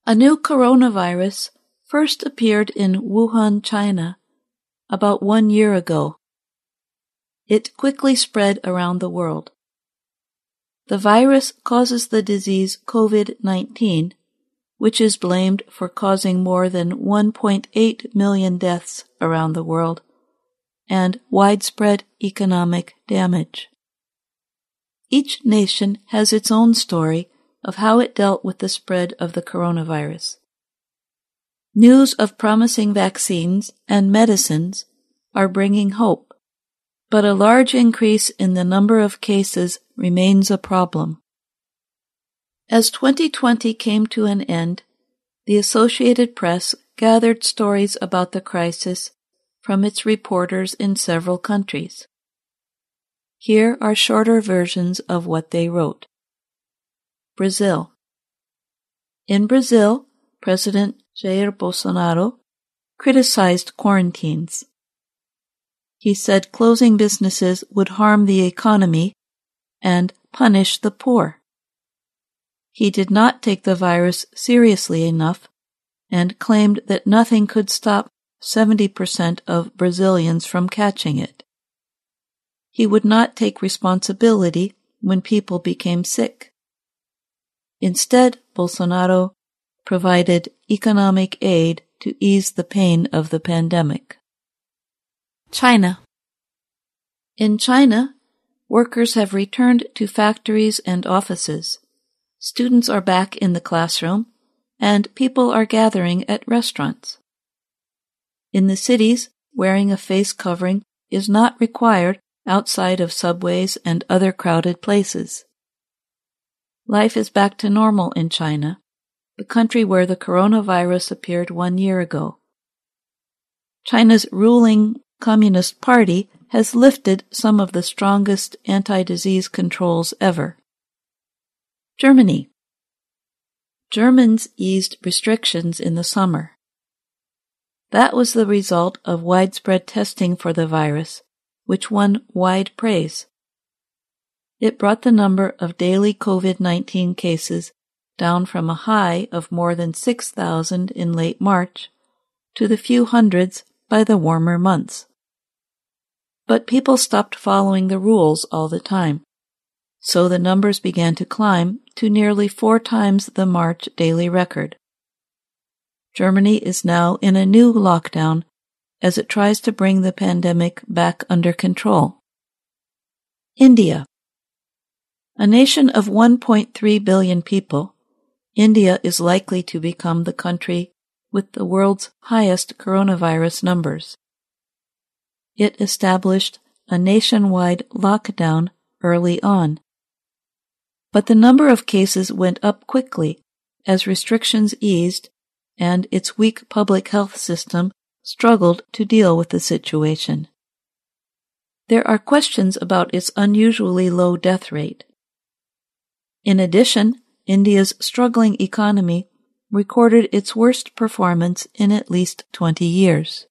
A new coronavirus first appeared in Wuhan, China, about 1 year ago. It quickly spread around the world. The virus causes the disease COVID-19, which is blamed for causing more than 1.8 million deaths around the world and widespread economic damage. Each nation has its own story of how it dealt with the spread of the coronavirus. News of promising vaccines and medicines are bringing hope, but a large increase in the number of cases remains a problem. As 2020 came to an end, the Associated Press gathered stories about the crisis from its reporters in several countries. Here are shorter versions of what they wrote. Brazil. In Brazil, President Jair Bolsonaro criticized quarantines. He said closing businesses would harm the economy and punish the poor. He did not take the virus seriously enough and claimed that nothing could stop 70% of Brazilians from catching it. He would not take responsibility when people became sick. Instead, Bolsonaro provided economic aid to ease the pain of the pandemic. China. In China, workers have returned to factories and offices. Students are back in the classroom, and people are gathering at restaurants. In the cities, wearing a face covering is not required outside of subways and other crowded places. Life is back to normal in China, the country where the coronavirus appeared 1 year ago. China's ruling Communist Party has lifted some of the strongest anti-disease controls ever. Germany. Germans eased restrictions in the summer. That was the result of widespread testing for the virus, which won wide praise. It brought the number of daily COVID-19 cases down from a high of more than 6,000 in late March to the few hundreds by the warmer months. But people stopped following the rules all the time, so the numbers began to climb to nearly 4 times the March daily record. Germany is now in a new lockdown as it tries to bring the pandemic back under control. India. A nation of 1.3 billion people, India is likely to become the country with the world's highest coronavirus numbers. It established a nationwide lockdown early on. But the number of cases went up quickly as restrictions eased and its weak public health system struggled to deal with the situation. There are questions about its unusually low death rate. In addition, India's struggling economy recorded its worst performance in at least 20 years.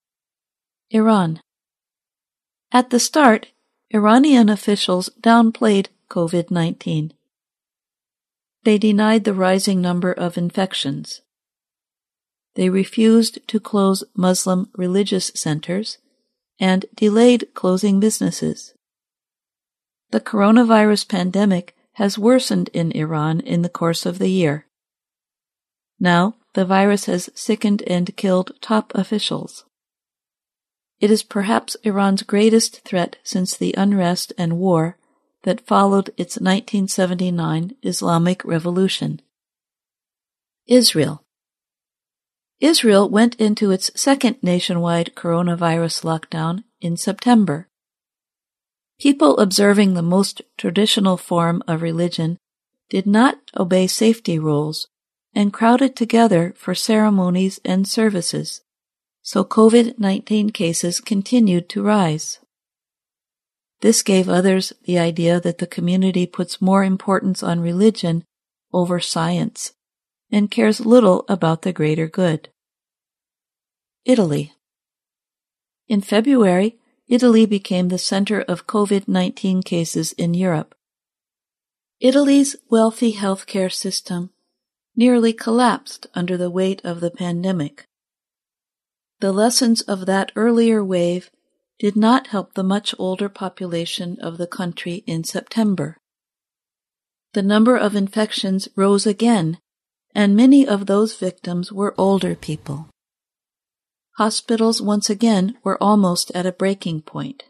Iran. At the start, Iranian officials downplayed COVID-19. They denied the rising number of infections. They refused to close Muslim religious centers and delayed closing businesses. The coronavirus pandemic has worsened in Iran in the course of the year. Now, the virus has sickened and killed top officials. It is perhaps Iran's greatest threat since the unrest and war that followed its 1979 Islamic Revolution. Israel. Israel went into its second nationwide coronavirus lockdown in September. People observing the most traditional form of religion did not obey safety rules and crowded together for ceremonies and services, so COVID-19 cases continued to rise. This gave others the idea that the community puts more importance on religion over science and cares little about the greater good. Italy. In February, Italy became the center of COVID-19 cases in Europe. Italy's wealthy healthcare system nearly collapsed under the weight of the pandemic. The lessons of that earlier wave did not help the much older population of the country in September. The number of infections rose again, and many of those victims were older people. Hospitals once again were almost at a breaking point.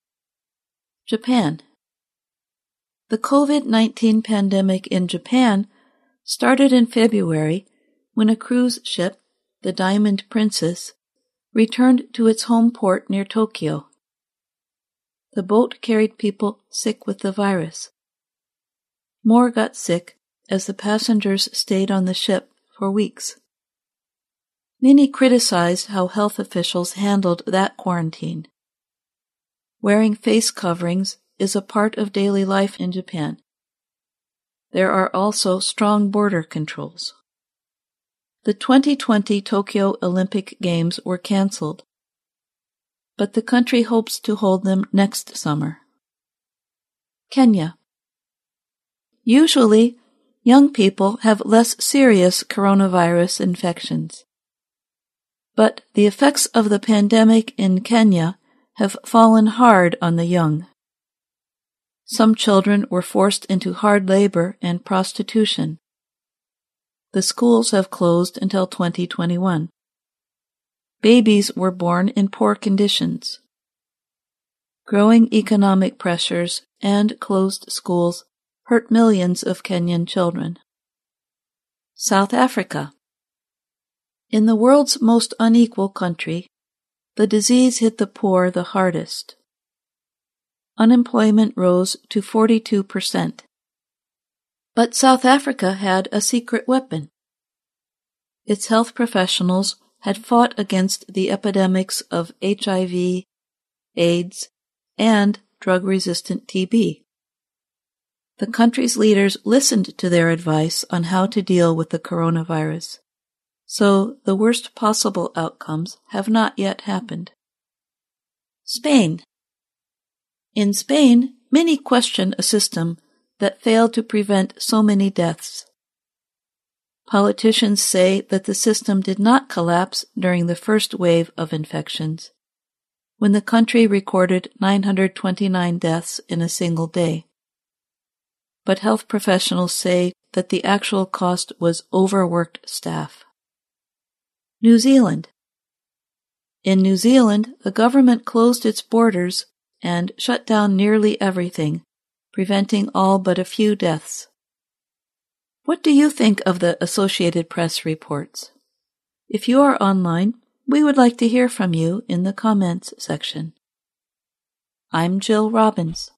Japan. The COVID-19 pandemic in Japan started in February when a cruise ship, the Diamond Princess, returned to its home port near Tokyo. The boat carried people sick with the virus. More got sick as the passengers stayed on the ship for weeks. Many criticized how health officials handled that quarantine. Wearing face coverings is a part of daily life in Japan. There are also strong border controls. The 2020 Tokyo Olympic Games were canceled, but the country hopes to hold them next summer. Kenya. Usually, young people have less serious coronavirus infections. But the effects of the pandemic in Kenya have fallen hard on the young. Some children were forced into hard labor and prostitution. The schools have closed until 2021. Babies were born in poor conditions. Growing economic pressures and closed schools hurt millions of Kenyan children. South Africa. In the world's most unequal country, the disease hit the poor the hardest. Unemployment rose to 42%. But South Africa had a secret weapon. Its health professionals had fought against the epidemics of HIV, AIDS, and drug-resistant TB. The country's leaders listened to their advice on how to deal with the coronavirus, so the worst possible outcomes have not yet happened. Spain. In Spain, many question a system that failed to prevent so many deaths. Politicians say that the system did not collapse during the first wave of infections, when the country recorded 929 deaths in a single day. But health professionals say that the actual cost was overworked staff. New Zealand. In New Zealand, the government closed its borders and shut down nearly everything, preventing all but a few deaths. What do you think of the Associated Press reports? If you are online, we would like to hear from you in the comments section. I'm Jill Robbins.